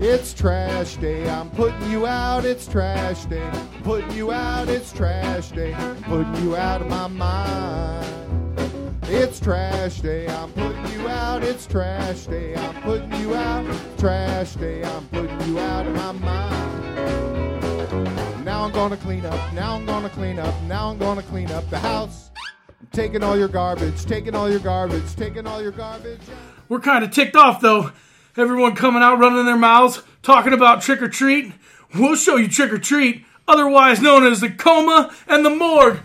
It's trash day, I'm putting you out, it's trash day. Putting you out, it's trash day. Putting you out of my mind. It's trash day, I'm putting you out, it's trash day. I'm putting you out, trash day. I'm putting you out of my mind. Now I'm gonna clean up, now I'm gonna clean up, now I'm gonna clean up the house. I'm taking all your garbage, taking all your garbage, taking all your garbage. We're kind of ticked off, though. Everyone coming out, running their mouths, talking about trick or treat. We'll show you trick or treat, otherwise known as the coma and the morgue.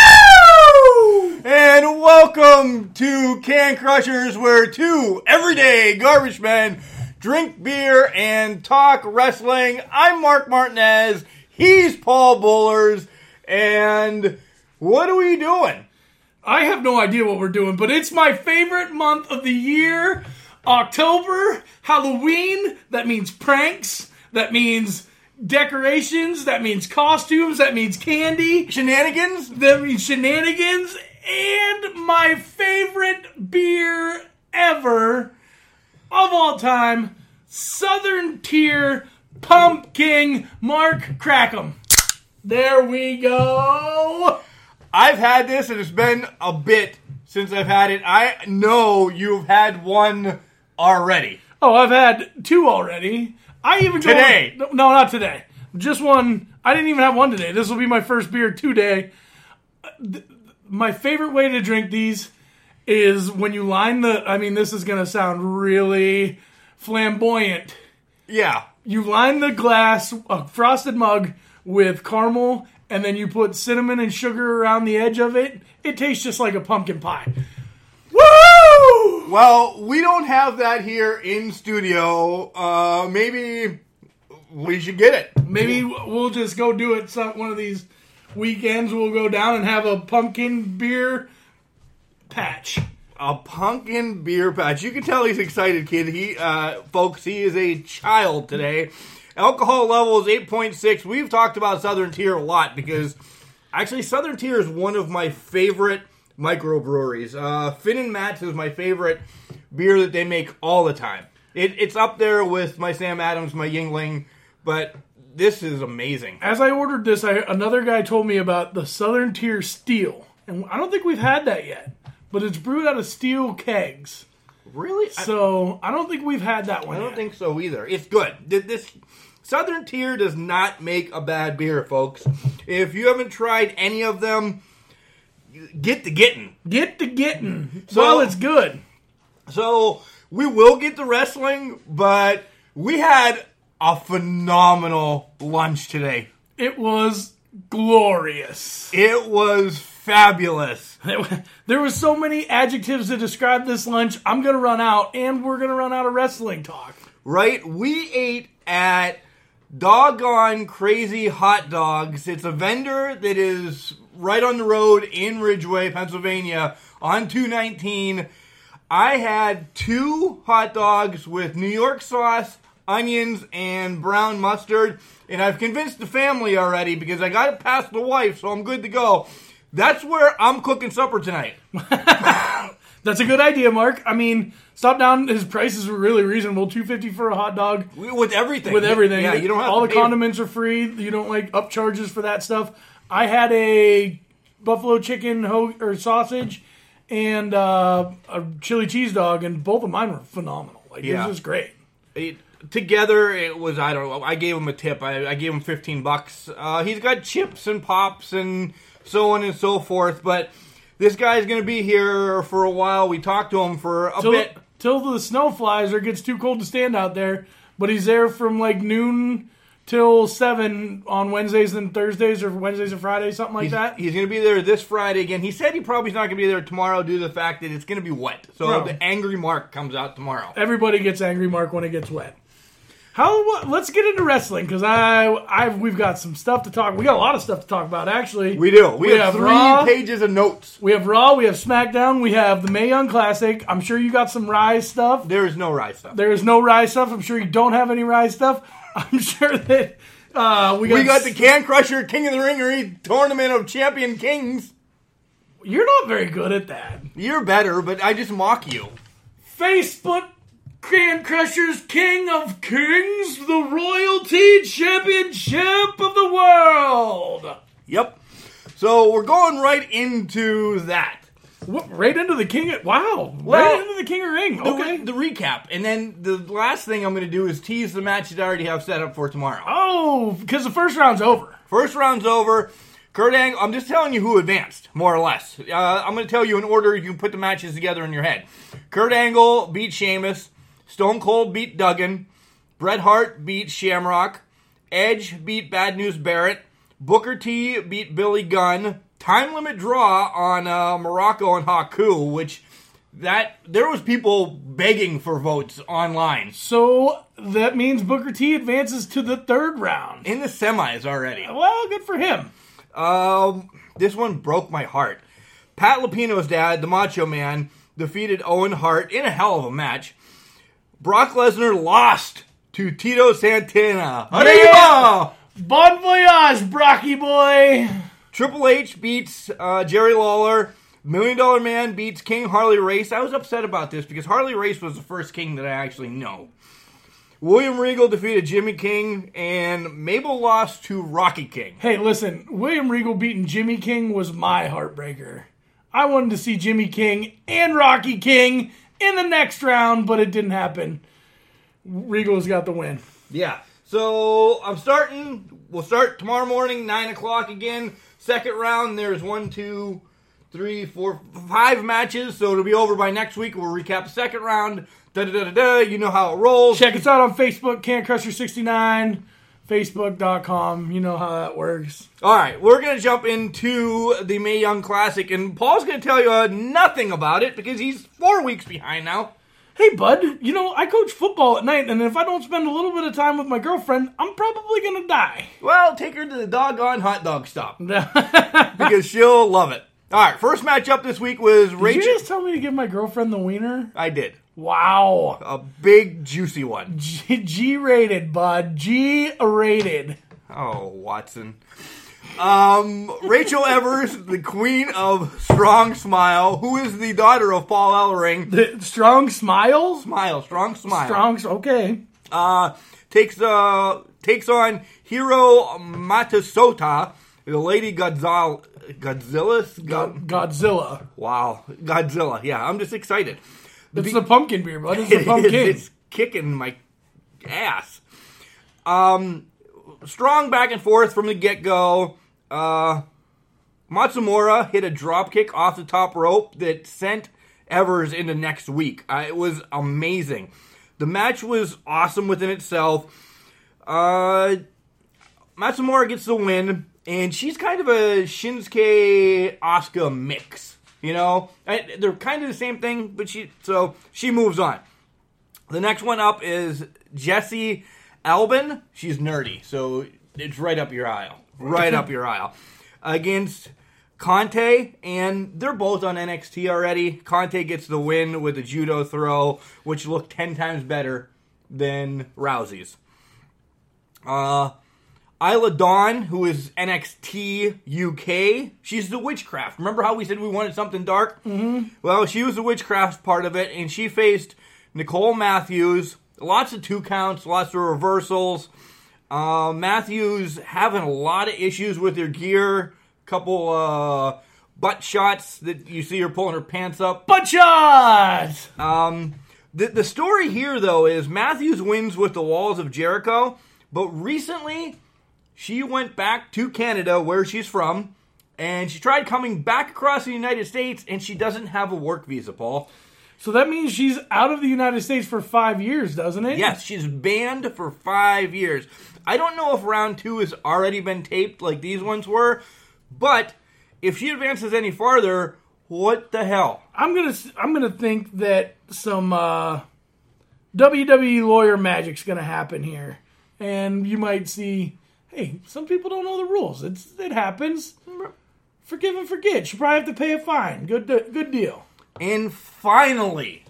Woo! And welcome to Can Crushers, where two everyday garbage men drink beer and talk wrestling. I'm Mark Martinez. He's Paul Bullers. And what are we doing? I have no idea what we're doing, but it's my favorite month of the year. October, Halloween, that means pranks, that means decorations, that means costumes, that means candy. Shenanigans? That means shenanigans, and my favorite beer ever, of all time, Southern Tier Pumpkin. Mark, crack 'em. There we go. I've had this, and it's been a bit since I've had it. I know you've had one already. Oh, I've had two already. I even Today? No, not today. Just one. I didn't even have one today. This will be my first beer today. My favorite way to drink these is when you line this is going to sound really flamboyant. Yeah. You line the glass, a frosted mug, with caramel, and then you put cinnamon and sugar around the edge of it. It tastes just like a pumpkin pie. Woo! Well, we don't have that here in studio. Maybe we should get it. Maybe we'll just go do it one of these weekends. We'll go down and have a pumpkin beer patch. A pumpkin beer patch. You can tell he's excited, kid. Folks, he is a child today. Alcohol level is 8.6. We've talked about Southern Tier a lot because actually Southern Tier is one of my favorite microbreweries. Finn and Matt's is my favorite beer that they make all the time. It's up there with my Sam Adams, my Yingling, but this is amazing. As I ordered this, another guy told me about the Southern Tier Steel, and I don't think we've had that yet, but it's brewed out of steel kegs. Really? So I don't think we've had that one I don't yet. think so either. It's good. This Southern Tier does not make a bad beer, folks. If you haven't tried any of them, get the getting. Get the getting. So, well, it's good. So, we will get the wrestling, but we had a phenomenal lunch today. It was glorious. It was fabulous. There were so many adjectives to describe this lunch. I'm going to run out, and we're going to run out of wrestling talk. Right? We ate at Doggone Crazy Hot Dogs. It's a vendor that is right on the road in Ridgeway, Pennsylvania, on 219. I had 2 hot dogs with New York sauce, onions, and brown mustard. And I've convinced the family already because I got it past the wife, so I'm good to go. That's where I'm cooking supper tonight. That's a good idea, Mark. I mean, stop down. His prices were really reasonable. $2.50 for a hot dog. With everything. With everything. Yeah, you don't have all to the pay. condiments are free. You don't like upcharges for that stuff. I had a buffalo chicken sausage and a chili cheese dog, and both of mine were phenomenal. It was just great. Together, it was, I don't know, I gave him a tip. I gave him $15. He's got chips and pops and so on and so forth, but this guy's going to be here for a while. We talked to him for a bit. Till the snow flies or it gets too cold to stand out there, but he's there from like noon till 7 on Wednesdays and Thursdays, or Wednesdays and Fridays, something like that. He's going to be there this Friday again. He said he probably is not going to be there tomorrow due to the fact that it's going to be wet. So the Angry Mark comes out tomorrow. Everybody gets Angry Mark when it gets wet. Let's get into wrestling, because we've got some stuff to talk. We got a lot of stuff to talk about, actually. We do. We have 3 pages of notes. We have Raw, we have SmackDown, we have the Mae Young Classic. I'm sure you got some Rise stuff. There is no Rise stuff. There is no Rise stuff. I'm sure you don't have any Rise stuff. I'm sure that we got the Can Crusher King of the Ring Tournament of Champion Kings. You're not very good at that. You're better, but I just mock you. Facebook Can Crusher's King of Kings, the Royalty Championship of the World. Yep. So we're going right into that. What, right into the King of... Wow. Well, right into the King of Ring. Okay. The recap. And then the last thing I'm going to do is tease the matches I already have set up for tomorrow. Oh, because the first round's over. First round's over. Kurt Angle, I'm just telling you who advanced, more or less. I'm going to tell you in order you can put the matches together in your head. Kurt Angle beat Sheamus. Stone Cold beat Duggan. Bret Hart beat Shamrock. Edge beat Bad News Barrett. Booker T beat Billy Gunn. Time limit draw on Morocco and Haku, which there was people begging for votes online. So that means Booker T advances to the third round. In the semis already. Well, good for him. This one broke my heart. Pat Lupino's dad, the Macho Man, defeated Owen Hart in a hell of a match. Brock Lesnar lost to Tito Santana. Yeah. Bon voyage, Brocky boy. Triple H beats Jerry Lawler. $1 Million Man beats King Harley Race. I was upset about this because Harley Race was the first King that I actually know. William Regal defeated Jimmy King, and Mabel lost to Rocky King. Hey, listen, William Regal beating Jimmy King was my heartbreaker. I wanted to see Jimmy King and Rocky King in the next round, but it didn't happen. Regal's got the win. Yeah. So we'll start tomorrow morning, 9 o'clock again. Second round, there's 1, 2, 3, 4, 5 matches, so it'll be over by next week. We'll recap the second round. You know how it rolls. Check us out on Facebook, CanCrusher69, Facebook.com. You know how that works. All right, we're going to jump into the Mae Young Classic, and Paul's going to tell you nothing about it because he's 4 weeks behind now. Hey, bud, I coach football at night, and if I don't spend a little bit of time with my girlfriend, I'm probably going to die. Well, take her to the doggone hot dog stop because she'll love it. All right, first matchup this week was Rachel. Did you just tell me to give my girlfriend the wiener? I did. Wow. A big, juicy one. G-rated, bud. G-rated. Oh, Watson. Rachel Evers, the queen of Strong Smile, who is the daughter of Paul Ellering. The Strong Smile? Strong Smile. Okay. Takes on Hiro Matsuota, the Lady Godzilla. Godzilla. Wow. Godzilla. Yeah, I'm just excited. It's the pumpkin beer, bud. It's the pumpkin. It's kicking my ass. Strong back and forth from the get-go. Matsumura hit a dropkick off the top rope that sent Evers into next week. It was amazing. The match was awesome within itself. Matsumura gets the win, and she's kind of a Shinsuke Asuka mix. They're kind of the same thing, but she moves on. The next one up is Jessie Albin. She's nerdy, so it's right up your aisle. Right up your aisle. Against Conte, and they're both on NXT already. Conte gets the win with a judo throw, which looked 10 times better than Rousey's. Isla Dawn, who is NXT UK, she's the witchcraft. Remember how we said we wanted something dark? Mm-hmm. Well, she was the witchcraft part of it, and she faced Nicole Matthews. Lots of 2 counts, lots of reversals. Matthews having a lot of issues with her gear. Couple butt shots that you see her pulling her pants up. Butt shots! The story here, though, is Matthews wins with the Walls of Jericho, but recently she went back to Canada, where she's from, and she tried coming back across the United States, and she doesn't have a work visa, Paul. So that means she's out of the United States for 5 years, doesn't it? Yes, she's banned for 5 years. I don't know if round 2 has already been taped like these ones were, but if she advances any farther, what the hell? I'm gonna think that some WWE lawyer magic's gonna happen here, and you might see. Hey, some people don't know the rules. It happens. Forgive and forget. You probably have to pay a fine. Good deal. And finally,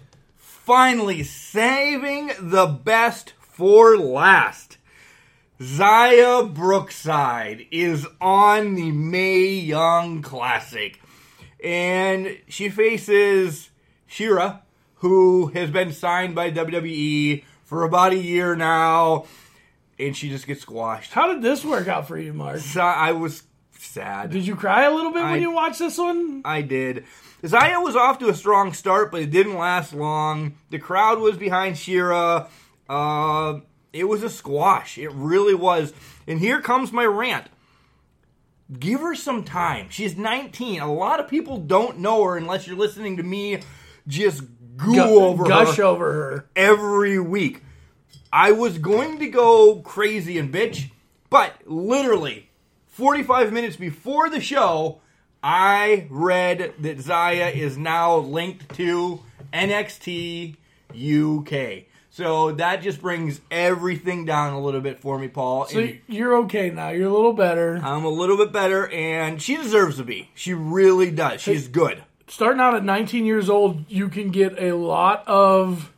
saving the best for last, Xia Brookside is on the Mae Young Classic. And she faces Shira, who has been signed by WWE for about a year now, and she just gets squashed. How did this work out for you, Mark? So I was sad. Did you cry a little bit when you watched this one? I did. Zaya was off to a strong start, but it didn't last long. The crowd was behind Shira. It was a squash. It really was. And here comes my rant. Give her some time. She's 19. A lot of people don't know her unless you're listening to me just gush over her every week. I was going to go crazy and bitch, but literally 45 minutes before the show, I read that Zaya is now linked to NXT UK. So that just brings everything down a little bit for me, Paul. So you're okay now. You're a little better. I'm a little bit better, and she deserves to be. She really does. She's good. Starting out at 19 years old, you can get a lot of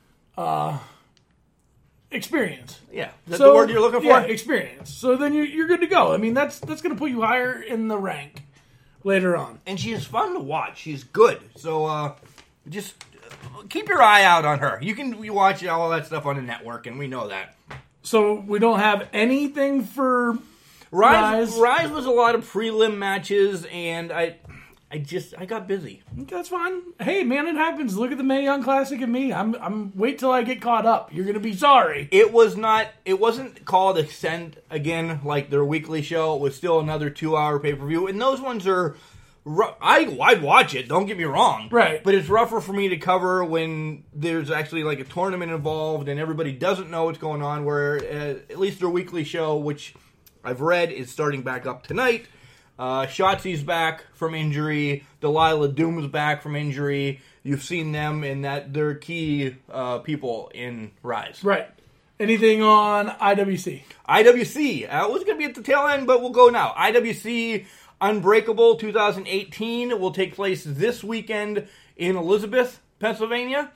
experience. Yeah. Is that the word you're looking for? Yeah, experience. So then you're good to go. I mean, that's going to put you higher in the rank later on. And she's fun to watch. She's good. So just keep your eye out on her. You can watch all that stuff on the network, and we know that. So we don't have anything for Rise was a lot of prelim matches, and I got busy. That's fine. Hey, man, it happens. Look at the Mae Young Classic and me. I'm wait till I get caught up. You're gonna be sorry. It wasn't called Ascent again like their weekly show. It was still another 2-hour pay-per-view, and those ones are. I'd watch it, don't get me wrong. Right. But it's rougher for me to cover when there's actually like a tournament involved and everybody doesn't know what's going on, where at least their weekly show, which I've read is starting back up tonight. Shotzi's back from injury. Delilah Doom's back from injury. You've seen them in that they're key people in Rise. Right. Anything on IWC? IWC. I was going to be at the tail end, but we'll go now. IWC Unbreakable 2018 will take place this weekend in Elizabeth, Pennsylvania.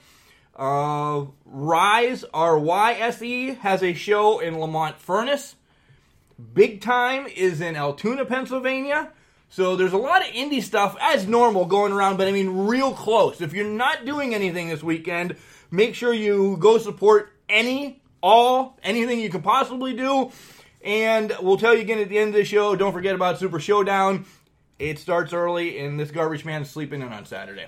Rise, RYSE, has a show in Lamont Furnace. Big Time is in Altoona, Pennsylvania. So there's a lot of indie stuff, as normal, going around, but I mean real close. If you're not doing anything this weekend, make sure you go support anything you can possibly do. And we'll tell you again at the end of the show, don't forget about Super Showdown. It starts early, and this garbage man is sleeping in on Saturday.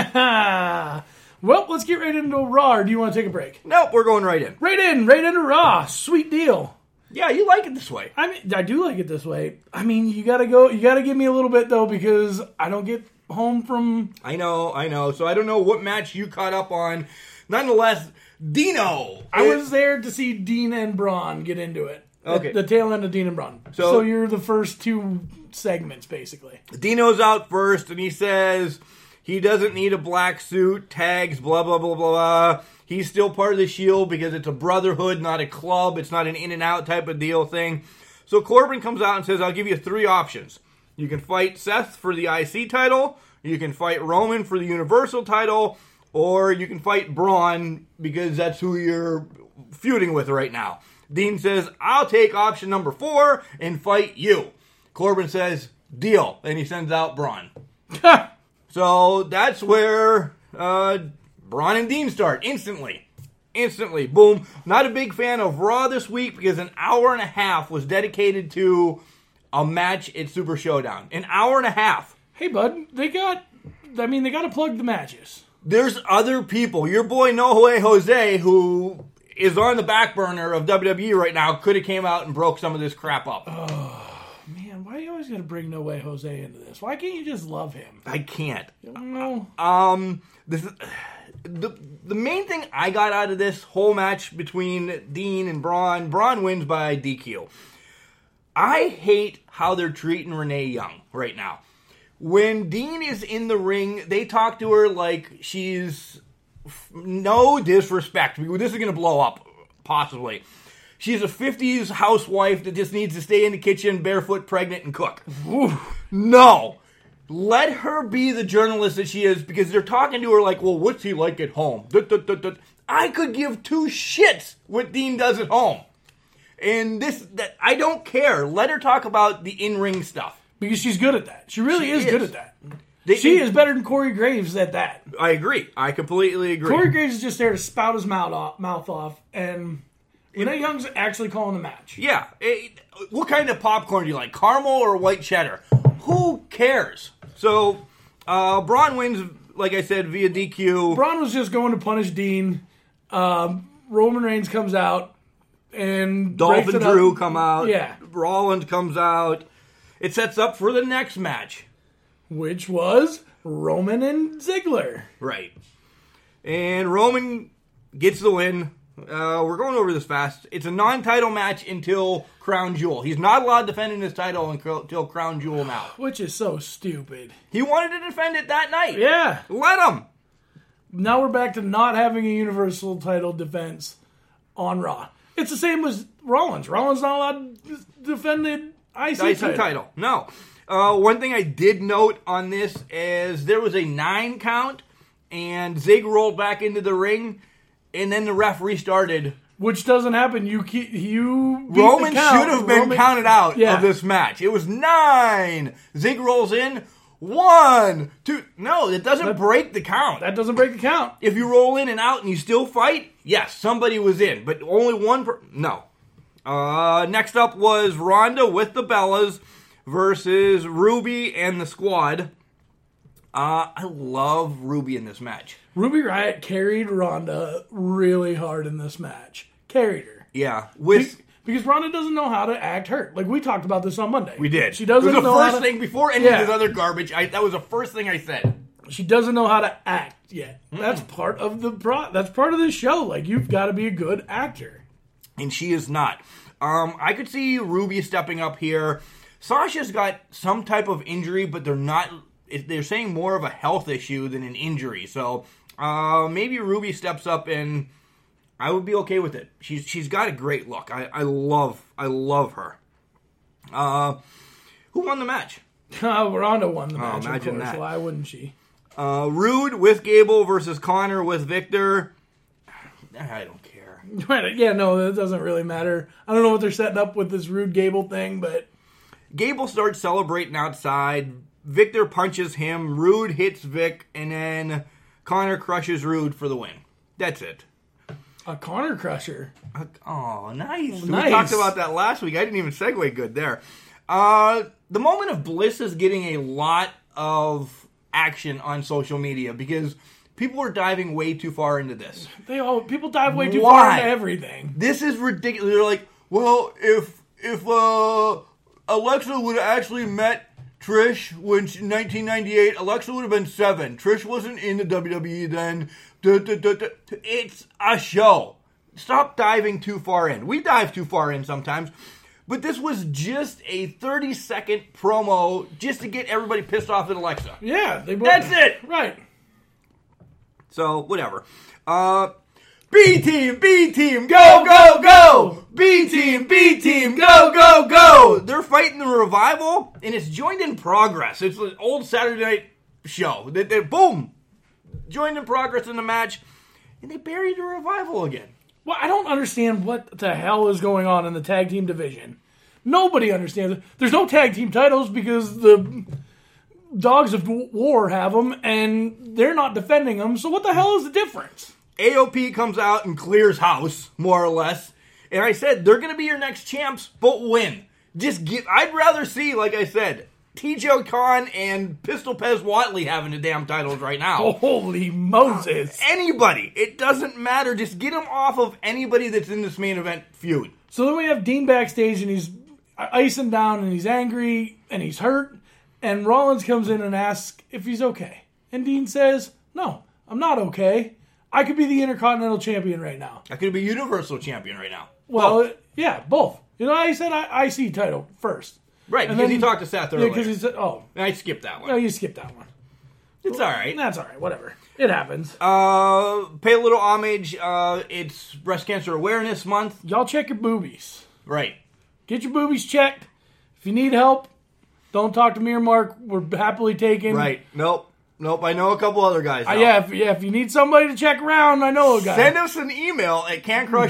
Well, let's get right into Raw, or do you want to take a break? Nope, we're going right in. Right into Raw. Sweet deal. Yeah, you like it this way. I mean, I do like it this way. I mean, you gotta give me a little bit, though, because I don't get home from... I know. So I don't know what match you caught up on. Nonetheless, Dino. I was there to see Dean and Braun get into it. Okay. The tail end of Dean and Braun. So you're the first two segments, basically. Dino's out first, and he says he doesn't need a black suit, tags, blah, blah, blah, blah, blah. He's still part of the Shield because it's a brotherhood, not a club. It's not an in-and-out type of deal thing. So Corbin comes out and says, I'll give you 3 options. You can fight Seth for the IC title, you can fight Roman for the Universal title, or you can fight Braun because that's who you're feuding with right now. Dean says, I'll take option number 4 and fight you. Corbin says, deal. And he sends out Braun. So that's where Braun and Dean start. Instantly. Boom. Not a big fan of Raw this week because an hour and a half was dedicated to a match at Super Showdown. An hour and a half. Hey, bud. They got to plug the matches. There's other people. Your boy No Way Jose, who is on the back burner of WWE right now, could have came out and broke some of this crap up. Oh, man, why are you always going to bring No Way Jose into this? Why can't you just love him? I can't. No. The main thing I got out of this whole match between Dean and Braun wins by DQ. I hate how they're treating Renee Young right now. When Dean is in the ring, they talk to her like she's... No disrespect. This is going to blow up, possibly. She's a 50s housewife that just needs to stay in the kitchen, barefoot, pregnant, and cook. Ooh. No. Let her be the journalist that she is, because they're talking to her like, well, what's he like at home? I could give 2 shits what Dean does at home. And I don't care. Let her talk about the in-ring stuff. Because she's good at that. She really is good at that. She is better than Corey Graves at that. I agree. I completely agree. Corey Graves is just there to spout his mouth off, and Renee Young's actually calling the match. Yeah. What kind of popcorn do you like? Caramel or white cheddar? Who cares? So, Braun wins, like I said, via DQ. Braun was just going to punish Dean. Roman Reigns comes out and Dolph breaks and it Drew up. come out. Yeah. Rollins comes out. It sets up for the next match. Which was Roman and Ziggler. Right. And Roman gets the win. We're going over this fast. It's a non-title match until Crown Jewel. He's not allowed defending his title until Crown Jewel now. Which is so stupid. He wanted to defend it that night. Yeah. Let him. Now we're back to not having a Universal title defense on Raw. It's the same as Rollins. Rollins not allowed to defend the IC title. No. One thing I did note on this is there was a 9 count, and Zig rolled back into the ring, and then the ref restarted. Which doesn't happen. You Roman should have been counted out of this match. It was 9. Zig rolls in. 1, 2. No, it doesn't break the count. That doesn't break the count. If you roll in and out and you still fight, yes, somebody was in, but only one. No. Next up was Ronda with the Bellas versus Ruby and the Squad. I love Ruby in this match. Ruby Riott carried Ronda really hard in this match. Carried her. Yeah. Because Ronda doesn't know how to act hurt. Like, we talked about this on Monday. We did. She doesn't know it was the first thing, before any of this other garbage, that was the first thing I said. She doesn't know how to act yet. That's part of that's part of the show. Like, you've got to be a good actor. And she is not. I could see Ruby stepping up here. Sasha's got some type of injury, but they're saying more of a health issue than an injury. So maybe Ruby steps up, and I would be okay with it. She's got a great look. I love her. Who won the match? Ronda won the match. Imagine of course. that. Why wouldn't she? Rude with Gable versus Connor with Victor. I don't care. Right? Yeah, no, that doesn't really matter. I don't know what they're setting up with this Rude Gable thing, but Gable starts celebrating outside. Victor punches him. Rude hits Vic, and then Connor crushes Rude for the win. That's it. A Connor crusher. Oh, nice. Nice. We talked about that last week. I didn't even segue good there. The Moment of Bliss is getting a lot of action on social media because people are diving way too far into this. People dive way too far into everything. This is ridiculous. They're like, well, if Alexa would have actually met Trish in 1998, Alexa would have been 7. Trish wasn't in the WWE then. It's a show. Stop diving too far in. We dive too far in sometimes. But this was just a 30-second promo just to get everybody pissed off at Alexa. Yeah. That's it. Right. So, whatever. B-Team, go, go, go! B-Team, go, go, go! They're fighting the Revival, and it's joined in progress. It's an old Saturday night show. Boom! Joined in progress in the match, and they buried the Revival again. Well, I don't understand what the hell is going on in the tag team division. Nobody understands it. There's no tag team titles because the Dogs of War have them, and they're not defending them, so what the hell is the difference? AOP comes out and clears house, more or less. And I said, they're going to be your next champs, but win. I'd rather see, like I said, T.J. Khan and Pistol Pez Watley having the damn titles right now. Holy Moses. Anybody. It doesn't matter. Just get them off of anybody that's in this main event feud. So then we have Dean backstage, and he's icing down, and he's angry, and he's hurt. And Rollins comes in and asks if he's okay. And Dean says, no, I'm not okay. I could be the Intercontinental Champion right now. I could be Universal Champion right now. Well, yeah, both. You know, I said IC title first. Right, and because then he talked to Seth earlier. Yeah, because he said, I skipped that one. No, you skipped that one. It's all right. That's all right, whatever. It happens. Pay a little homage. It's Breast Cancer Awareness Month. Y'all check your boobies. Right. Get your boobies checked. If you need help, don't talk to me or Mark. We're happily taken. Right. Nope. I know a couple other guys. If you need somebody to check around, I know a guy. Send us an email at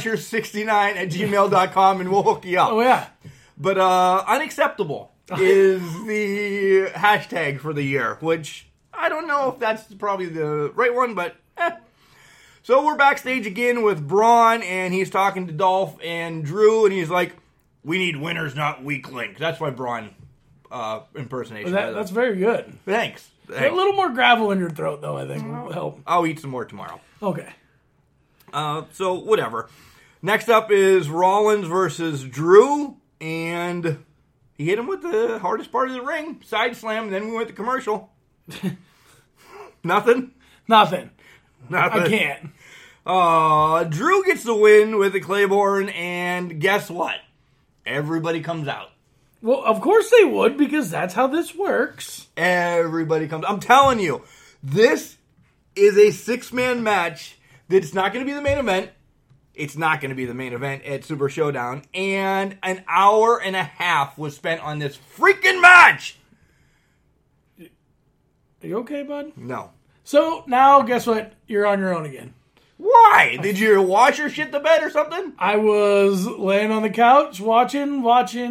cancrusher69@gmail.com and we'll hook you up. Oh, yeah. But unacceptable is the hashtag for the year, which I don't know if that's probably the right one, but So we're backstage again with Braun, and he's talking to Dolph and Drew, and he's like, we need winners, not weak links. That's my Braun impersonation. That's very good. Thanks. A little more gravel in your throat, though, I think will help. I'll eat some more tomorrow. Okay. So, whatever. Next up is Rollins versus Drew, and he hit him with the hardest part of the ring, side slam, and then we went to commercial. Nothing? Nothing. Nothing. I can't. Drew gets the win with the Claymore, and guess what? Everybody comes out. Well, of course they would, because that's how this works. Everybody comes. I'm telling you, this is a 6-man match that's not going to be the main event. It's not going to be the main event at Super Showdown. And an hour and a half was spent on this freaking match. Are you okay, bud? No. So, now, guess what? You're on your own again. Why? Did your washer shit the bed or something? I was laying on the couch watching.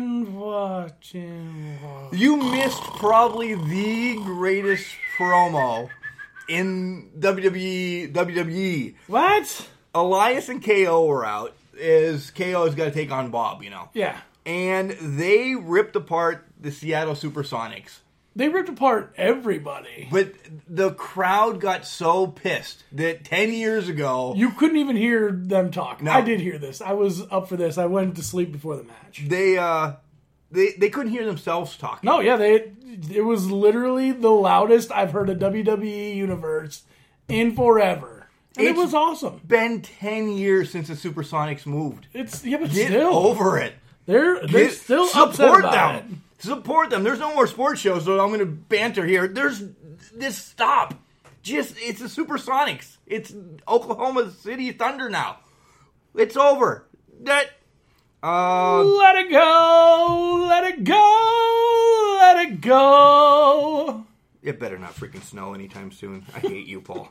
You missed probably the greatest promo in WWE. What? Elias and KO were out. KO's got to take on Bob, Yeah. And they ripped apart the Seattle Supersonics. They ripped apart everybody. But the crowd got so pissed that 10 years ago... You couldn't even hear them talk. No. I did hear this. I was up for this. I went to sleep before the match. They couldn't hear themselves talking. No, yeah, it was literally the loudest I've heard a WWE universe in forever. And it was awesome. Been 10 years since the Supersonics moved. But Get still. over it. They're still upset about it. Support them. There's no more sports shows, so I'm going to banter here. Stop. It's the Supersonics. It's Oklahoma City Thunder now. It's over. Let it go. Let it go. Let it go. It better not freaking snow anytime soon. I hate you, Paul.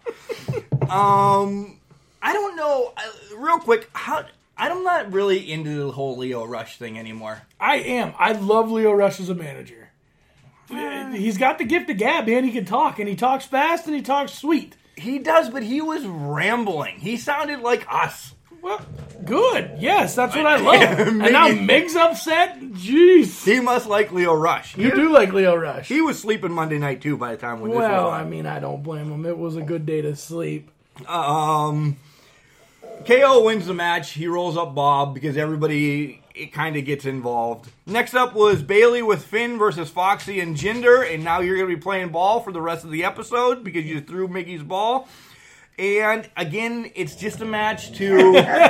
I don't know. Real quick, I'm not really into the whole Leo Rush thing anymore. I am. I love Leo Rush as a manager. He's got the gift of gab, man. He can talk, and he talks fast, and he talks sweet. He does, but he was rambling. He sounded like us. Well, good. Yes, that's what I love. And now Mig's upset? Jeez. He must like Leo Rush. You do like Leo Rush. He was sleeping Monday night, too, by the time when this was on. I mean, I don't blame him. It was a good day to sleep. KO wins the match. He rolls up Bob because everybody kind of gets involved. Next up was Bayley with Finn versus Foxy and Jinder, and now you're going to be playing ball for the rest of the episode because you threw Mickey's ball. And again, it's just a match to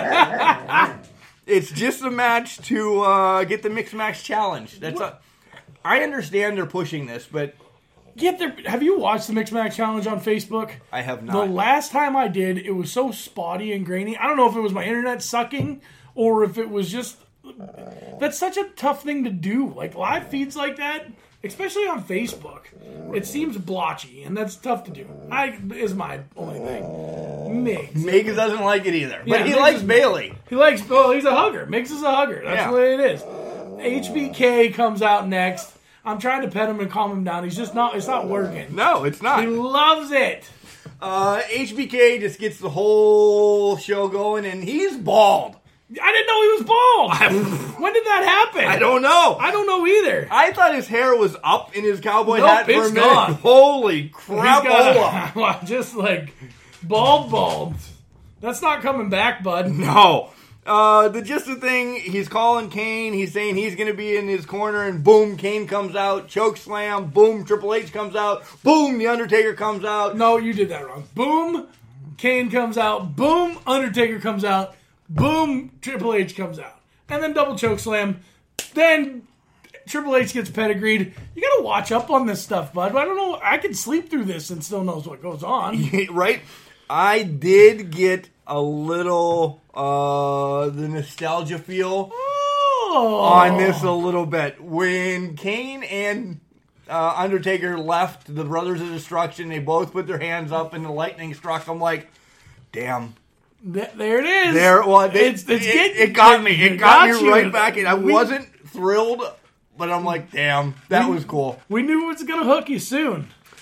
get the Mixed Match Challenge. I understand they're pushing this, but have you watched the Mixed Match Challenge on Facebook? I have not. The last time I did, it was so spotty and grainy. I don't know if it was my internet sucking or if it was just... That's such a tough thing to do. Like, live feeds like that, especially on Facebook, it seems blotchy, and that's tough to do. Is my only thing. Migs doesn't like it either. But he Migs likes Bayley. He's a hugger. Migs is a hugger. That's the way it is. HBK comes out next. I'm trying to pet him and calm him down. It's not working. No, it's not. He loves it. HBK just gets the whole show going, and he's bald. I didn't know he was bald. When did that happen? I don't know. I don't know either. I thought his hair was up in his cowboy hat for a minute. Gone. Holy crap. Just like bald. That's not coming back, bud. No. The thing, he's calling Kane. He's saying he's going to be in his corner, and boom, Kane comes out. Choke slam. Boom, Triple H comes out. Boom, The Undertaker comes out. No, you did that wrong. Boom, Kane comes out. Boom, Undertaker comes out. Boom, Triple H comes out. And then double choke slam. Then Triple H gets pedigreed. You got to watch up on this stuff, bud. I don't know. I can sleep through this and still knows what goes on. Right? I did get a little the nostalgia feel on this a little bit. When Kane and Undertaker left the Brothers of Destruction, they both put their hands up and the lightning struck. I'm like, damn. There it is. It got me. It got me right back in. I wasn't thrilled, but I'm like, damn, that was cool. We knew it was going to hook you soon.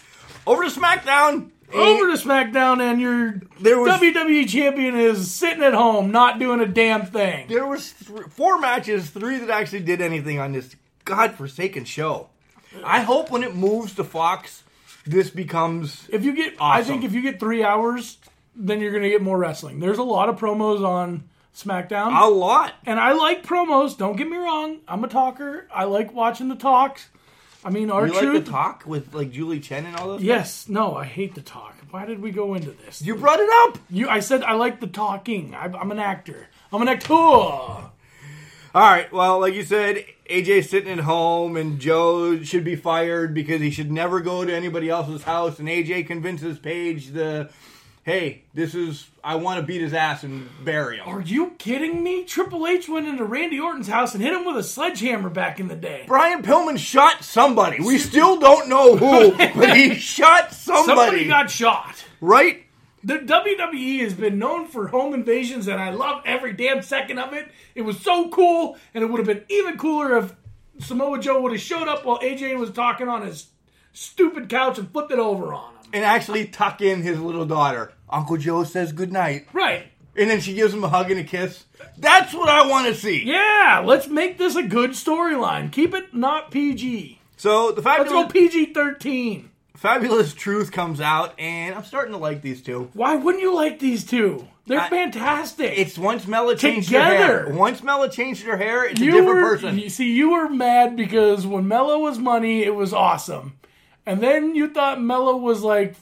Over to SmackDown. Over to SmackDown, and your WWE champion is sitting at home, not doing a damn thing. There was 4 matches, 3 that actually did anything on this godforsaken show. I hope when it moves to Fox, this becomes awesome. I think if you get 3 hours, then you're going to get more wrestling. There's a lot of promos on SmackDown. A lot. And I like promos, don't get me wrong. I'm a talker. I like watching the talks. I mean, You like the talk with like Julie Chen and all those? Yes. No, I hate the talk. Why did we go into this? You brought it up. I said I like the talking. I'm an actor. I'm an actor. All right. Well, like you said, AJ's sitting at home, and Joe should be fired because he should never go to anybody else's house. And AJ convinces Paige hey, I want to beat his ass and bury him. Are you kidding me? Triple H went into Randy Orton's house and hit him with a sledgehammer back in the day. Brian Pillman shot somebody. We still don't know who, but he shot somebody. Somebody got shot. Right? The WWE has been known for home invasions, and I love every damn second of it. It was so cool, and it would have been even cooler if Samoa Joe would have showed up while AJ was talking on his stupid couch and flipped it over on him. And actually tuck in his little daughter. Uncle Joe says goodnight. Right. And then she gives him a hug and a kiss. That's what I want to see. Yeah, let's make this a good storyline. Keep it not PG. So the Let's go PG-13. Fabulous Truth comes out, and I'm starting to like these two. Why wouldn't you like these two? They're fantastic. It's once Mella changed her hair. Once Mella changed her hair, it's a different person. You were mad because when Mella was money, it was awesome. And then you thought Mella was like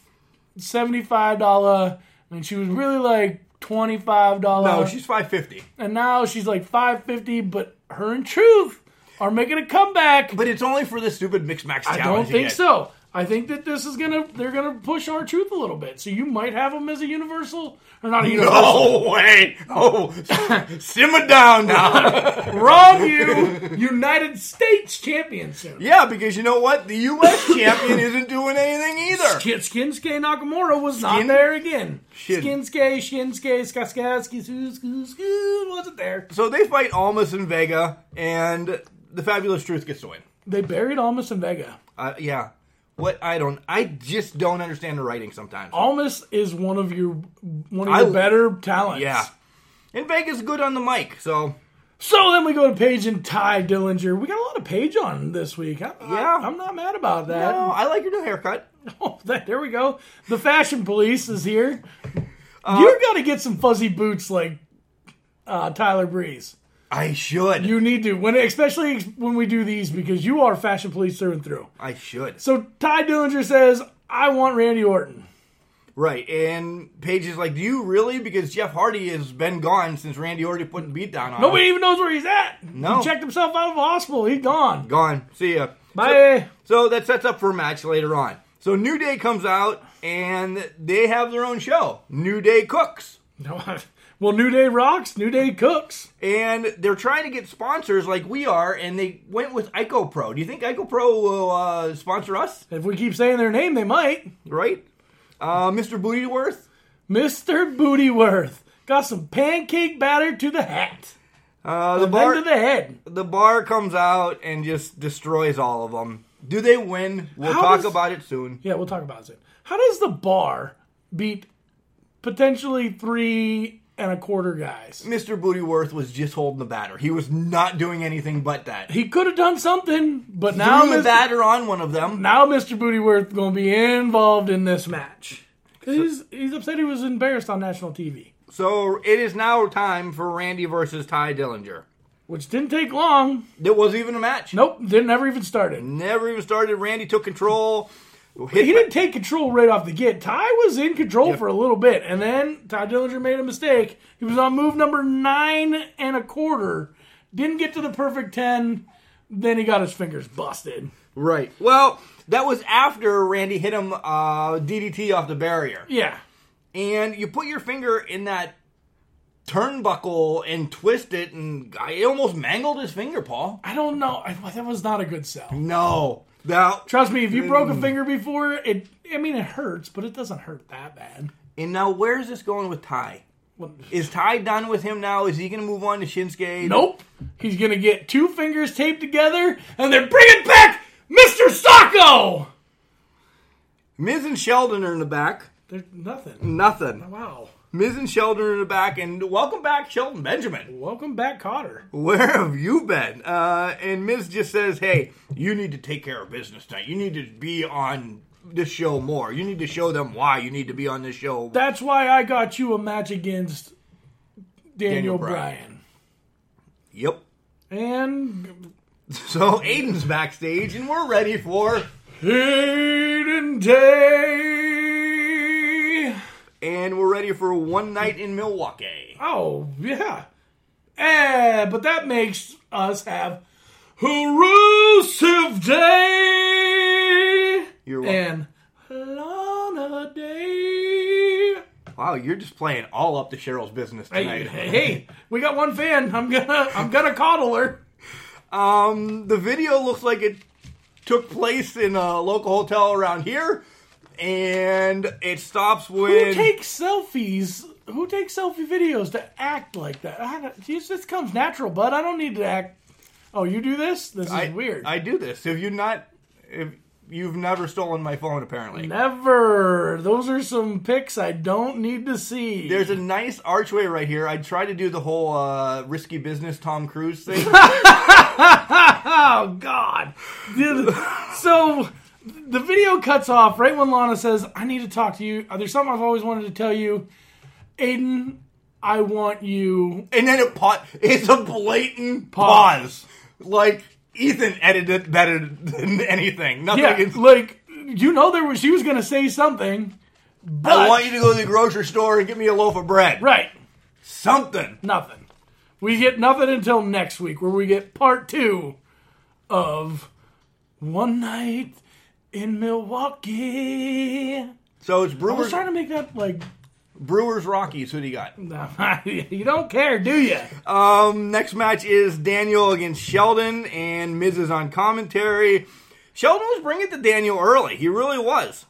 $75, and she was really like $25. No, she's $5.50. And now she's like $5.50, but her and Truth are making a comeback. But it's only for the stupid Mixed Max challenge. I don't think so. I think that they're gonna push R-Truth a little bit. So you might have him as a universal, or not a universal. No way! Oh, simmer down now. Wrong, you United States champion soon. Yeah, because you know what? The U.S. champion isn't doing anything either. Shinsuke Nakamura was not there again. Shinsuke, wasn't there. So they fight Almas and Vega, and the Fabulous Truth gets to win. They buried Almas and Vega. Yeah. I just don't understand the writing sometimes. Almas is one of your better talents. Yeah. And Vega's good on the mic, so. So then we go to Paige and Ty Dillinger. We got a lot of Paige on this week. I'm not mad about that. No, I like your new haircut. Oh, there we go. The fashion police is here. You're got to get some fuzzy boots like Tyler Breeze. I should. You need to, especially when we do these, because you are fashion police through and through. I should. So Ty Dillinger says, I want Randy Orton. Right, and Paige is like, do you really? Because Jeff Hardy has been gone since Randy Orton put the beat down on him. Nobody even knows where he's at. No. He checked himself out of the hospital. He's gone. Gone. See ya. Bye. So that sets up for a match later on. So New Day comes out, and they have their own show. New Day Cooks. Well, New Day rocks, New Day cooks. And they're trying to get sponsors like we are, and they went with IcoPro. Do you think IcoPro will sponsor us? If we keep saying their name, they might. Right? Mr. Bootyworth? Mr. Bootyworth. Got some pancake batter to the hat. The bar to the head. The bar comes out and just destroys all of them. Do they win? We'll talk about it soon. Yeah, we'll talk about it soon. How does the bar beat potentially 3 1/4 guys? Mr. Bootyworth was just holding the batter. He was not doing anything but that. He could have done something, but now the batter on one of them. Now Mr. Bootyworth going to be involved in this match. He's upset he was embarrassed on national TV. So it is now time for Randy versus Ty Dillinger. Which didn't take long. There wasn't even a match. Nope, never even started. Never even started. Randy took control. He didn't take control right off the get. Ty was in control for a little bit, and then Ty Dillinger made a mistake. He was on move number 9 1/4. Didn't get to the perfect 10. Then he got his fingers busted. Right. Well, that was after Randy hit him DDT off the barrier. Yeah. And you put your finger in that turnbuckle and twist it, and it almost mangled his finger, Paul. I don't know. That was not a good sell. No. Now, trust me, if you broke a finger before, it hurts, but it doesn't hurt that bad. And now, where is this going with Ty? Is Ty done with him now? Is he going to move on to Shinsuke? Nope. He's going to get 2 fingers taped together, and they're bringing back Mr. Socko! Miz and Sheldon are in the back. There's nothing. Nothing. Wow. Miz and Sheldon are in the back, and welcome back, Shelton Benjamin. Welcome back, Cotter. Where have you been? And Miz just says, hey, you need to take care of business tonight. You need to be on this show more. You need to show them why you need to be on this show. That's why I got you a match against Daniel Bryan. Yep. And so Aiden's backstage, and we're ready for Aiden Day. And we're ready for One Night in Milwaukee. Oh, yeah. But that makes us have Elusive Day and Lana Day. Wow, you're just playing all up to Cheryl's business tonight. Hey, we got one fan. I'm gonna coddle her. The video looks like it took place in a local hotel around here. And it stops when... Who takes selfie videos to act like that? This comes natural, bud. I don't need to act... Oh, you do this? This is weird. I do this. If you've never stolen my phone, apparently. Never. Those are some pics I don't need to see. There's a nice archway right here. I tried to do the whole risky business Tom Cruise thing. Oh, God. So... The video cuts off right when Lana says, I need to talk to you. There's something I've always wanted to tell you. Aiden, I want you. And then it's a blatant pause. Like, Ethan edited better than anything. Nothing against... she was going to say something. But I want you to go to the grocery store and get me a loaf of bread. Right. Something. Nothing. We get nothing until next week, where we get part 2 of One Night in Milwaukee. So it's Brewers. I was trying to make that like Brewers Rockies. Who do you got? You don't care, do you? Next match is Daniel against Sheldon, and Miz is on commentary. Sheldon was bringing it to Daniel early. He really was.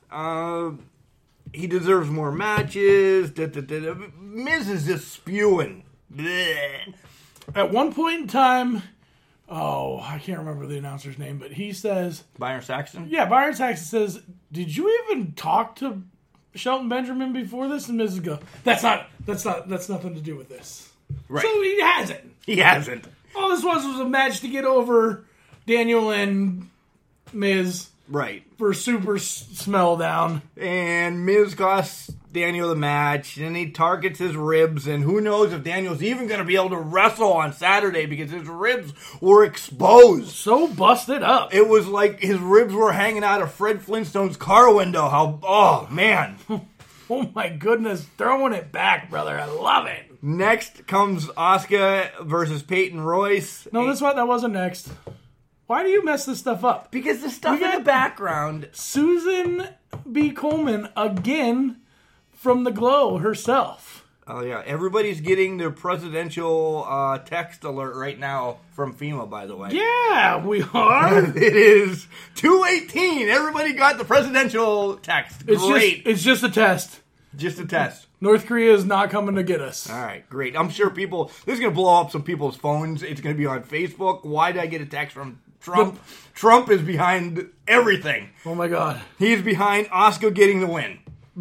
He deserves more matches. Miz is just spewing. Blech. At one point in time. Oh, I can't remember the announcer's name, but he says... Byron Saxton? Yeah, Byron Saxton says, did you even talk to Shelton Benjamin before this? And Mrs. go, that's nothing to do with this. Right. So he hasn't. He hasn't. All this was a match to get over Daniel and Miz. Right. For Super Smell Down. And Miz costs Daniel the match, and he targets his ribs, and who knows if Daniel's even going to be able to wrestle on Saturday because his ribs were exposed. So busted up. It was like his ribs were hanging out of Fred Flintstone's car window. Oh, man. Oh, my goodness. Throwing it back, brother. I love it. Next comes Asuka versus Peyton Royce. No, that wasn't next. Why do you mess this stuff up? Because the stuff in the background. Susan B. Coleman again from the Glow herself. Oh, yeah. Everybody's getting their presidential text alert right now from FEMA, by the way. Yeah, we are. It is 2:18. Everybody got the presidential text. Great. It's just a test. Just a test. North Korea is not coming to get us. All right, great. I'm sure this is going to blow up some people's phones. It's going to be on Facebook. Why did I get a text from Trump? Trump is behind everything. Oh, my God. He's behind Asuka getting the win.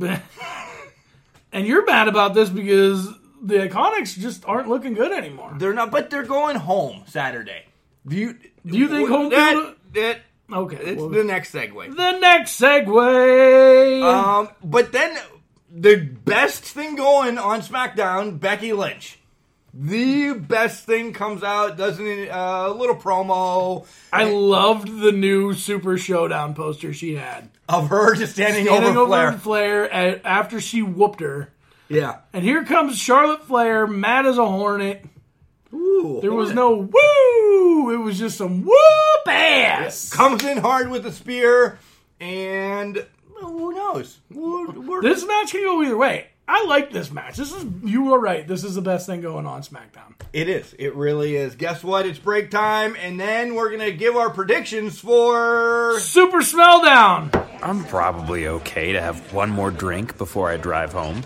And you're mad about this because the Iconics just aren't looking good anymore. They're not, but they're going home Saturday. Do you think home field? Okay. It's the next segue. The next segue. But then the best thing going on SmackDown, Becky Lynch. The best thing comes out, does a little promo. I loved the new Super Showdown poster she had. Of her just standing over Flair after she whooped her. Yeah. And here comes Charlotte Flair, mad as a hornet. Ooh, there was no woo! It was just some whoop ass! Yeah. Comes in hard with the spear, and who knows? This match can go either way. I like this match. You were right. This is the best thing going on SmackDown. It is. It really is. Guess what? It's break time, and then we're going to give our predictions for Super Smelldown. I'm probably okay to have one more drink before I drive home.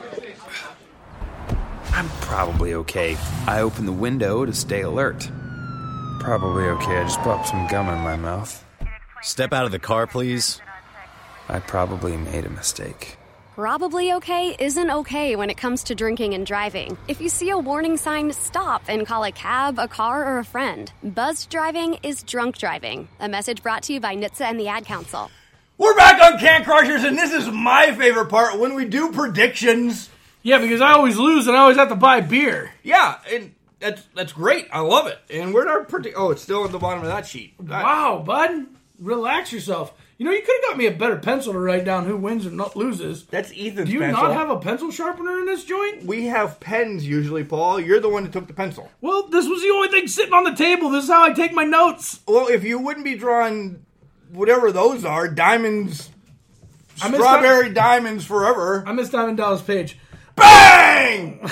I'm probably okay. I open the window to stay alert. Probably okay. I just popped some gum in my mouth. Step out of the car, please. I probably made a mistake. Probably okay isn't okay when it comes to drinking and driving. If you see a warning sign, stop and call a cab, a car, or a friend. Buzzed driving is drunk driving. A message brought to you by NHTSA and the Ad Council. We're back on Can Crushers, and this is my favorite part when we do predictions. Yeah, because I always lose and I always have to buy beer. Yeah, and that's great. I love it. And we're not oh, it's still at the bottom of that sheet. Wow, bud. Relax yourself. You know, you could have got me a better pencil to write down who wins and not loses. That's Ethan's Do you pencil. not have a pencil sharpener in this joint? We have pens usually, Paul. You're the one that took the pencil. Well, this was the only thing sitting on the table. This is how I take my notes. Well, if you wouldn't be drawing whatever those are, diamonds, strawberry diamonds forever. I missed Diamond Dallas Page. Bang!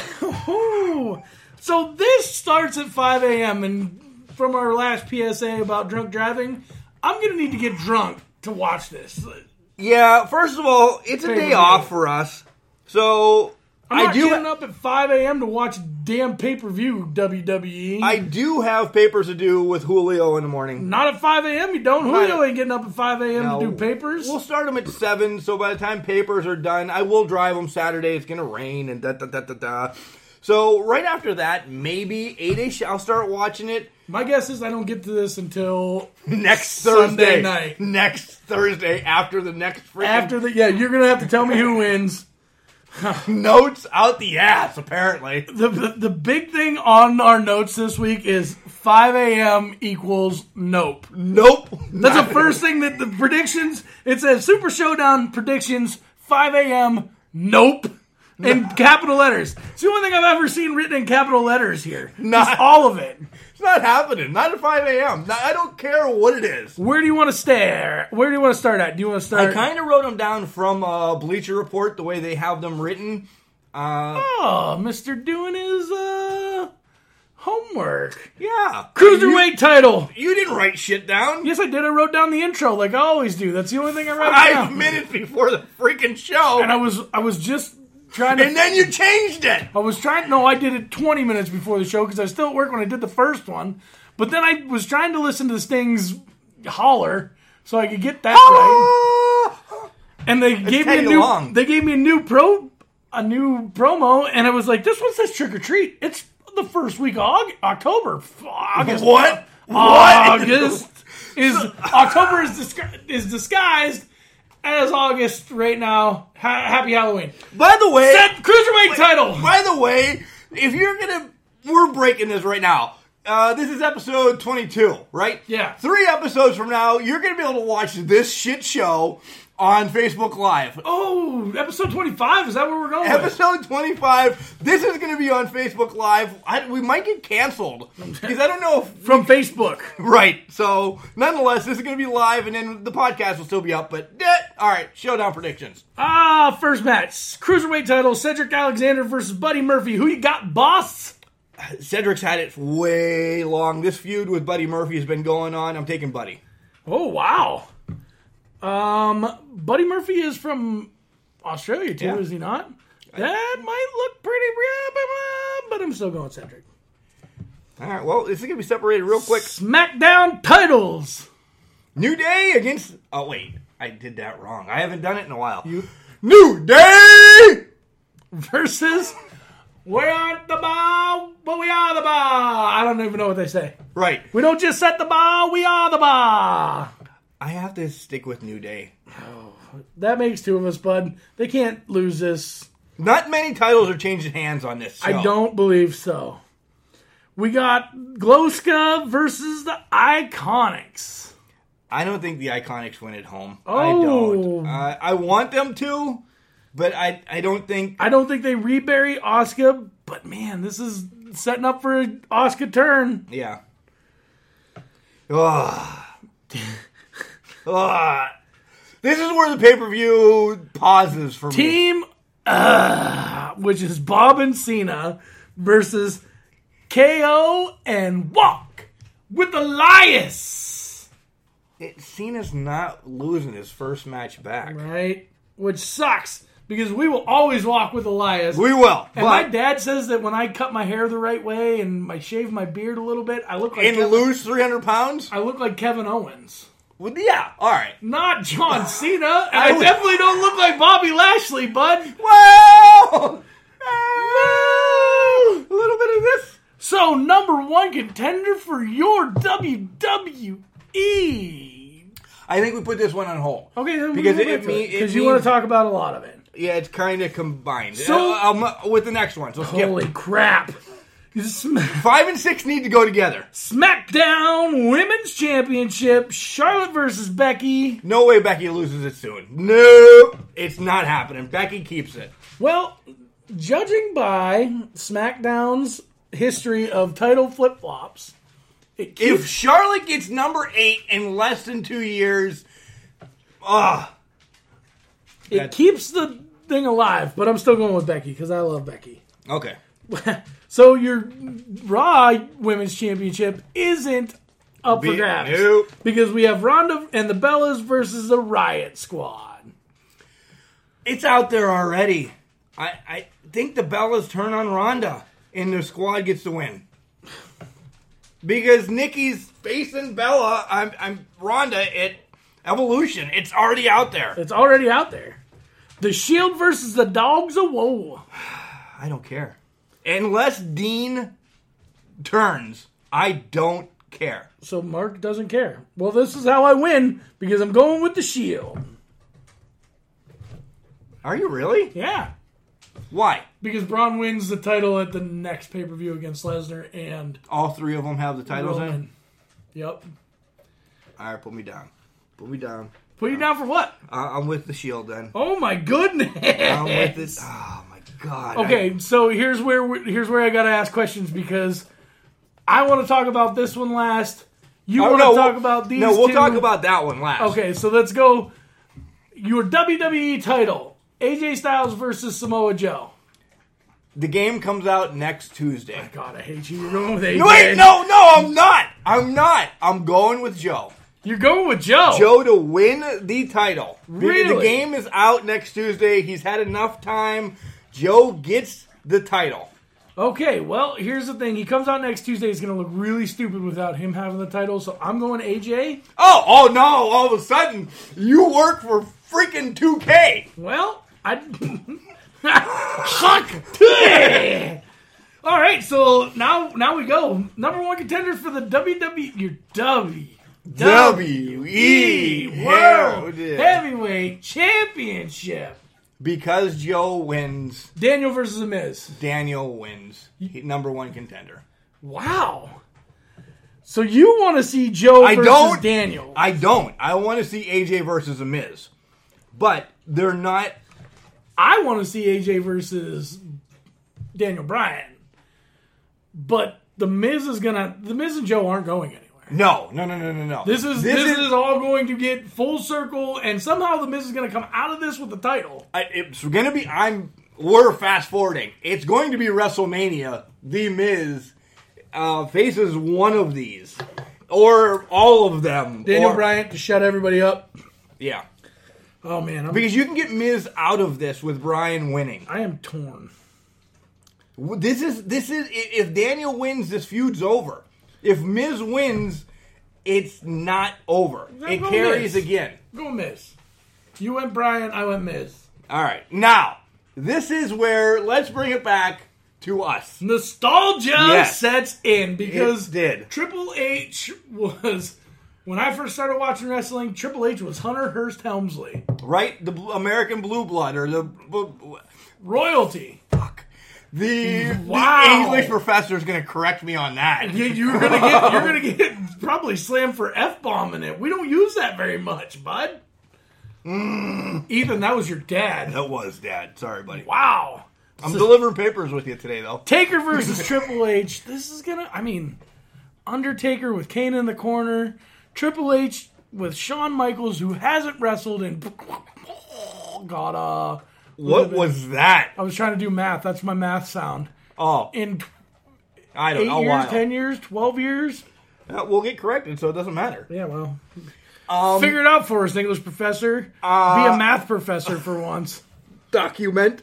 So this starts at 5 a.m. and from our last PSA about drunk driving, I'm going to need to get drunk to watch this. Yeah, first of all, it's a day off for us. So I'm not getting up at 5 a.m. to watch damn pay-per-view WWE. I do have papers to do with Julio in the morning. Not at 5 a.m. you don't. Julio ain't getting up at 5 a.m. No. to do papers. We'll start them at 7, so by the time papers are done, I will drive them Saturday. It's going to rain and da-da-da-da-da. So right after that, maybe 8-ish, I'll start watching it. My guess is I don't get to this until next Sunday Thursday night. Next Thursday after the next freaking... you're going to have to tell me who wins. Notes out the ass, apparently. The big thing on our notes this week is 5 a.m. equals nope. Nope. That's the first thing that the predictions, it says Super Showdown predictions, 5 a.m. nope. In capital letters. It's the only thing I've ever seen written in capital letters here. Just all of it. It's not happening. Not at 5 a.m. I don't care what it is. Where do you want to stare? Where do you want to start at? Do you want to start? I kind of wrote them down from Bleacher Report, the way they have them written. Mr. doing his homework. Yeah. Cruiserweight title. You didn't write shit down. Yes, I did. I wrote down the intro like I always do. That's the only thing I write down. 5 minutes before the freaking show. And I was just trying to... And then you changed it. I did it 20 minutes before the show because I was still at work when I did the first one. But then I was trying to listen to Sting's holler so I could get that right. And they gave me a new promo, and I was like, this one says trick or treat. It's the first week of October. August. What? August October is disguised as August right now. Happy Halloween. By the way, Cruiserweight title. By the way, if you're we're breaking this right now. This is episode 22, right? Yeah. 3 episodes from now, you're going to be able to watch this shit show on Facebook Live. Oh, episode 25? Is that where we're going Episode 25. This is going to be on Facebook Live. We might get canceled. Because I don't know if... From Facebook. Right. So, nonetheless, this is going to be live, and then the podcast will still be up. But, all right, Showdown predictions. First match. Cruiserweight title, Cedric Alexander versus Buddy Murphy. Who you got, boss? Cedric's had it way long. This feud with Buddy Murphy has been going on. I'm taking Buddy. Oh, wow. Buddy Murphy is from Australia, too, is he not? That might look pretty real, but I'm still going Cedric. All right, well, this is going to be separated real quick. SmackDown titles. New Day against... Oh, wait. I did that wrong. I haven't done it in a while. New Day versus... We aren't the bar, but we are the bar. I don't even know what they say. Right. We don't just set the bar, we are the bar. I have to stick with New Day. Oh, that makes 2 of us, bud. They can't lose this. Not many titles are changing hands on this show. I don't believe so. We got Glowska versus the Iconics. I don't think the Iconics win at home. Oh. I don't. I want them to, but I don't think... I don't think they rebury Asuka, but man, this is setting up for an Asuka turn. Yeah. Ugh. This is where the pay-per-view pauses for me. Team, which is Bob and Cena versus KO and Walk with Elias. Cena's not losing his first match back. Right? Which sucks, because we will always walk with Elias. We will. And my dad says that when I cut my hair the right way and I shave my beard a little bit, I look like... And lose 300 pounds? I look like Kevin Owens. Well, yeah, all right. Not John Cena. And I definitely don't look like Bobby Lashley, bud. Well, a little bit of this. So, number one contender for your WWE. I think we put this one on hold. Okay, then because because you want to talk about a lot of it. Yeah, it's kind of combined. So, with the next one. So holy crap. 5 and 6 need to go together. SmackDown Women's Championship, Charlotte versus Becky. No way Becky loses it soon. Nope. It's not happening. Becky keeps it. Well, judging by SmackDown's history of title flip-flops, if Charlotte gets number 8 in less than 2 years, it keeps the thing alive, but I'm still going with Becky because I love Becky. Okay. So your Raw Women's Championship isn't up for grabs. Nope. Because we have Ronda and the Bellas versus the Riot Squad. It's out there already. I think the Bellas turn on Ronda and the squad gets the win. Because Nikki's facing Bella, I'm Ronda at Evolution. It's already out there. It's already out there. The Shield versus the Dogs of Woe. I don't care. Unless Dean turns, I don't care. So Mark doesn't care. Well, this is how I win because I'm going with the Shield. Are you really? Yeah. Why? Because Braun wins the title at the next pay-per-view against Lesnar and all 3 of them have the titles Roman. in? Yep. All right, put me down. Put me down. Put you down for what? I'm with the Shield then. Oh my goodness! I'm with this. Oh my god. Okay, so here's where I gotta ask questions because I want to talk about this one last. You want to talk about these? No, we'll two? talk about that one last. Okay, so let's go. Your WWE title: AJ Styles versus Samoa Joe. The game comes out next Tuesday. God, I hate you. You're going with AJ. No, wait, no, I'm not. I'm going with Joe. You're going with Joe. Joe to win the title. Really? The game is out next Tuesday. He's had enough time. Joe gets the title. Okay, well, here's the thing. He comes out next Tuesday. He's going to look really stupid without him having the title, so I'm going AJ. Oh, no. All of a sudden, you work for freaking 2K. Well, Fuck! All right, so now we go. Number one contenders for the WWE World Heavyweight Championship. Because Joe wins. Daniel versus The Miz. Daniel wins. Number one contender. Wow. So you want to see Joe versus Daniel. I don't. I want to see AJ versus The Miz. But they're not. I want to see AJ versus Daniel Bryan. But The Miz and Joe aren't going anywhere. No. This is all going to get full circle, and somehow The Miz is going to come out of this with the title. It's going to be. We're fast forwarding. It's going to be WrestleMania. The Miz faces one of these, or all of them. Daniel Bryan to shut everybody up. Yeah. Oh man, because you can get Miz out of this with Bryan winning. I am torn. This is if Daniel wins, this feud's over. If Miz wins, it's not over. It carries Miz. again. Go Miz. You went Bryan, I went Miz. All right. Now, this is where, let's bring it back to us. Nostalgia sets in because it did. Triple H was, when I first started watching wrestling, Triple H was Hunter Hearst Helmsley. Right? The American Blue Blood or the... Royalty. Fuck. The English professor is going to correct me on that. Yeah, you're gonna get probably slammed for F-bombing it. We don't use that very much, bud. Ethan, that was your dad. That was Dad. Sorry, buddy. Wow. I'm delivering papers with you today, though. Taker versus Triple H. This is Undertaker with Kane in the corner. Triple H with Shawn Michaels, who hasn't wrestled in... What was that? I was trying to do math. That's my math sound. Oh. In I don't 8 know years, why. 10 years, 12 years? We'll get corrected, so it doesn't matter. Yeah, well. Figure it out for us, English professor. Be a math professor for once. Document.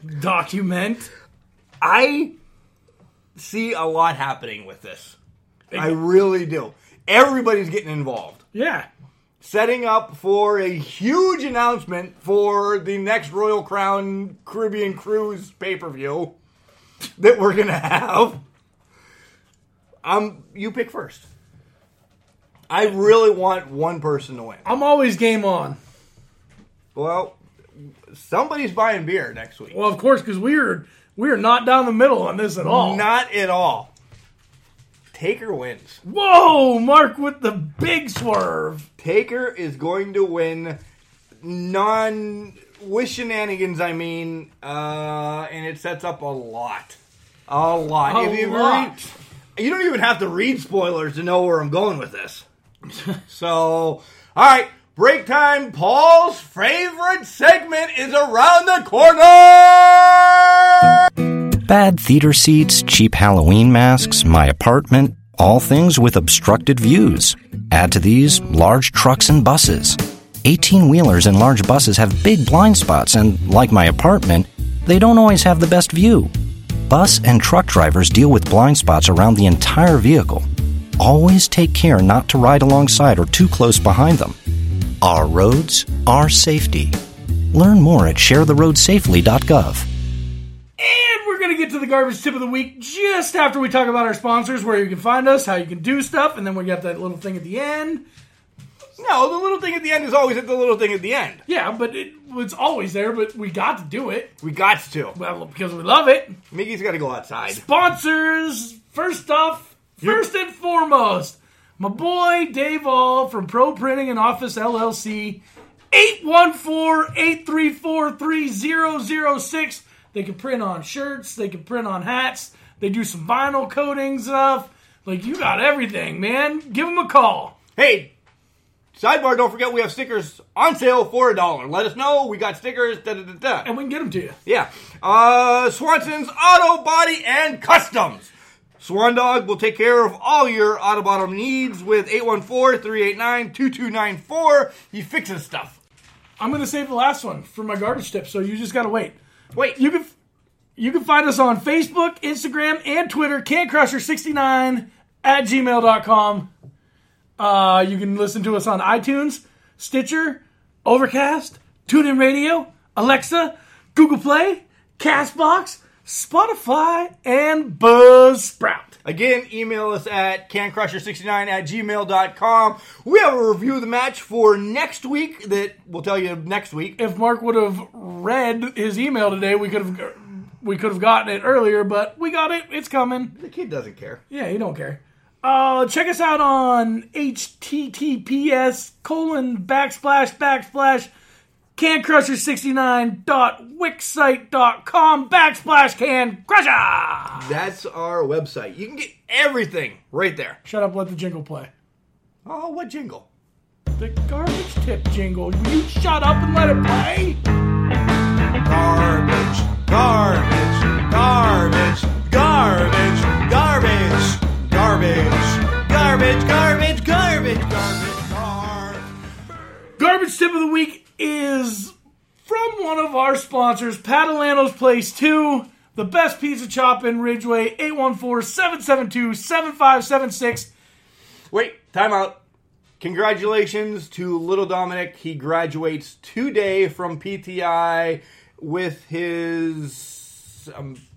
I see a lot happening with this. I really do. Everybody's getting involved. Yeah. setting up for a huge announcement for the next Royal Crown Caribbean Cruise pay-per-view that we're going to have. You pick first. I really want one person to win. I'm always game on. Well, somebody's buying beer next week. Well, of course, because we are not down the middle on this at all. Not at all. Taker wins. Whoa, Mark with the big swerve. Taker is going to win with shenanigans, and it sets up a lot. A lot. You don't even have to read spoilers to know where I'm going with this. So, all right, break time. Paul's favorite segment is around the corner. Bad theater seats, cheap Halloween masks, my apartment, all things with obstructed views. Add to these large trucks and buses. 18-wheelers and large buses have big blind spots, and like my apartment, they don't always have the best view. Bus and truck drivers deal with blind spots around the entire vehicle. Always take care not to ride alongside or too close behind them. Our roads, our safety. Learn more at sharetheroadsafely.gov. And we're going to get to the garbage tip of the week just after we talk about our sponsors, where you can find us, how you can do stuff, and then we got that little thing at the end. No, the little thing at the end is always at the little thing at the end. Yeah, but it's always there, but we got to do it. We got to. Well, because we love it. Mickey's got to go outside. Sponsors! First and foremost, my boy Dave All from Pro Printing and Office LLC, 814-834-3006. They can print on shirts. They can print on hats. They do some vinyl coating stuff. Like, you got everything, man. Give them a call. Hey, sidebar, don't forget we have stickers on sale for $1. Let us know. We got stickers, da-da-da-da. And we can get them to you. Yeah. Swanson's Auto Body and Customs. Swan Dog will take care of all your auto body needs with 814-389-2294. He fixes stuff. I'm going to save the last one for my garbage tip, so you just got to wait. Wait. You can find us on Facebook, Instagram, and Twitter, cancrusher69@gmail.com. You can listen to us on iTunes, Stitcher, Overcast, TuneIn Radio, Alexa, Google Play, CastBox, Spotify, and Buzzsprout. Again, email us at cancrusher69@gmail.com. We have a review of the match for next week that we'll tell you next week. If Mark would have read his email today, we could have gotten it earlier, but we got it. It's coming. The kid doesn't care. Yeah, he don't care. Check us out on https:// cancrusher69.wixsite.com/cancrusher. That's our website. You can get everything right there. Shut up, let the jingle play. Oh, what jingle? The garbage tip jingle. Will you shut up and let it play? Garbage, garbage, garbage, garbage, garbage, garbage, garbage, garbage, garbage, garbage. Garbage tip of the week is from one of our sponsors, Padalano's Place 2, the best pizza shop in Ridgeway, 814-772-7576. Wait, time out. Congratulations to little Dominic. He graduates today from PTI with his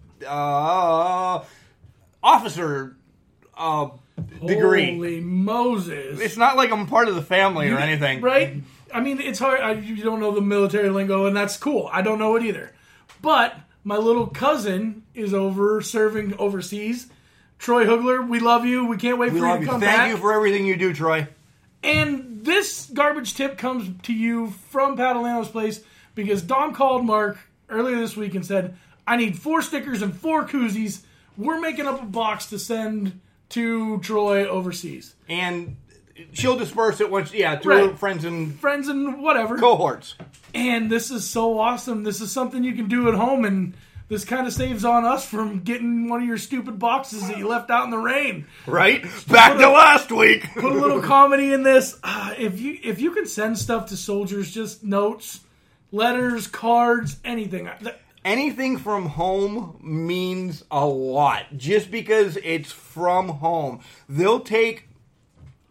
officer degree. Holy Moses. It's not like I'm part of the family or anything. Right? I mean, it's hard. You don't know the military lingo, and that's cool. I don't know it either. But my little cousin is serving overseas. Troy Hugler, we love you. We can't wait for you to come back. Thank you for everything you do, Troy. And this garbage tip comes to you from Padalano's Place because Dom called Mark earlier this week and said, I need 4 stickers and 4 koozies. We're making up a box to send to Troy overseas. And she'll disperse it once, to Right. friends and whatever. cohorts. And this is so awesome. This is something you can do at home, and this kind of saves on us from getting one of your stupid boxes that you left out in the rain. Right? Back to last week. Put a little comedy in this. If you can send stuff to soldiers, just notes, letters, cards, anything. Anything from home means a lot. Just because it's from home. They'll take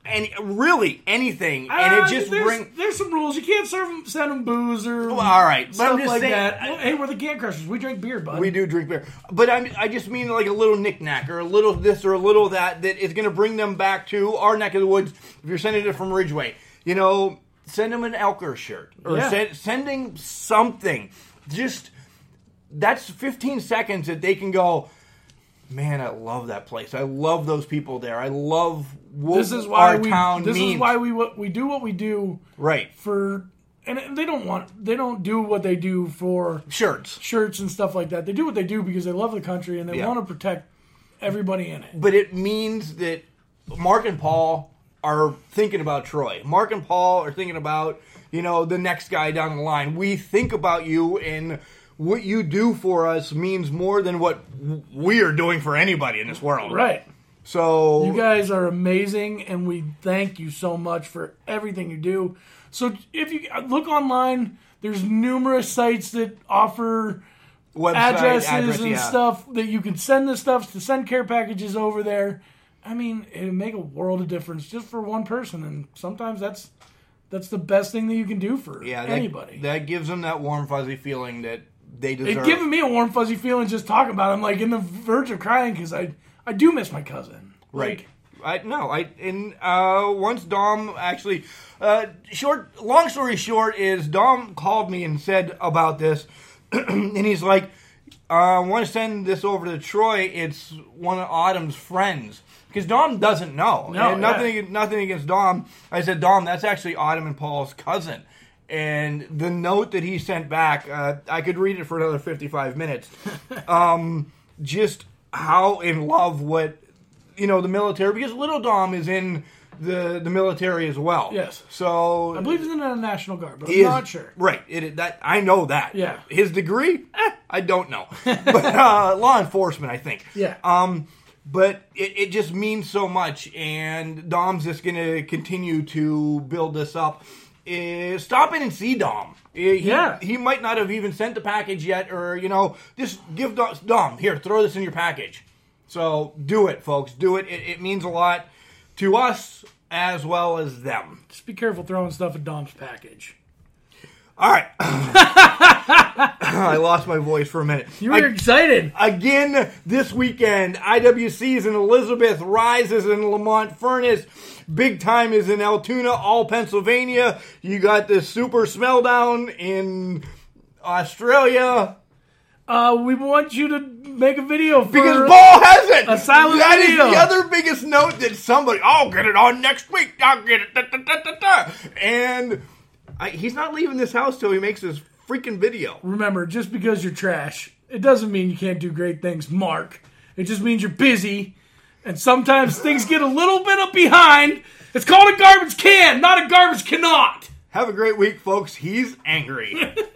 and really anything, and it just There's some rules. You can't send them booze or all right, stuff I'm just like saying, that. Hey, we're the Can Crushers. We drink beer, bud. We do drink beer, but I just mean like a little knick-knack or a little this or a little that is going to bring them back to our neck of the woods. If you're sending it from Ridgeway, send them an Elker shirt or sending something. Just that's 15 seconds that they can go, man, I love that place. I love those people there. I love what our town means. This is why we do what we do. Right. And they don't do what they do for shirts and stuff like that. They do what they do because they love the country and they want to protect everybody in it. But it means that Mark and Paul are thinking about Troy. Mark and Paul are thinking about, the next guy down the line. We think about you, and what you do for us means more than what we are doing for anybody in this world. Right. So you guys are amazing, and we thank you so much for everything you do. So if you look online, there's numerous sites that offer addresses and stuff that you can send the stuff to send care packages over there. I mean, it would make a world of difference just for one person, and sometimes that's the best thing that you can do for anybody. That gives them that warm, fuzzy feeling that they deserve. It's giving me a warm, fuzzy feeling just talking about it. I'm like in the verge of crying because I do miss my cousin. Right. Once Dom actually, long story short is Dom called me and said about this, and he's like, I want to send this over to Troy. It's one of Autumn's friends. Because Dom doesn't know. No, nothing against Dom. I said, Dom, that's actually Autumn and Paul's cousin. And the note that he sent back, I could read it for another 55 minutes. Just how in love the military, because little Dom is in the military as well. Yes. So I believe he's in the National Guard, but I'm not sure. Right. I know that. Yeah. His degree? I don't know. But law enforcement, I think. Yeah. But it just means so much, and Dom's just going to continue to build this up. Stop in and see Dom. He might not have even sent the package yet, or, just give Dom, here, throw this in your package. So do it, folks. Do it. It means a lot to us as well as them. Just be careful throwing stuff in Dom's package. All right. I lost my voice for a minute. You were excited. Again, this weekend, IWC is in Elizabeth, Rise is in Lamont Furnace, Big Time is in Altoona, all Pennsylvania. You got the Super Smelldown in Australia. We want you to make a video for because Paul hasn't. A silent video. That is the other biggest note that somebody, I'll get it on next week. I'll get it. And he's not leaving this house till he makes his freaking video. Remember, just because you're trash, it doesn't mean you can't do great things, Mark. It just means you're busy, and sometimes things get a little bit up behind. It's called a garbage can, not a garbage cannot. Have a great week, folks. He's angry.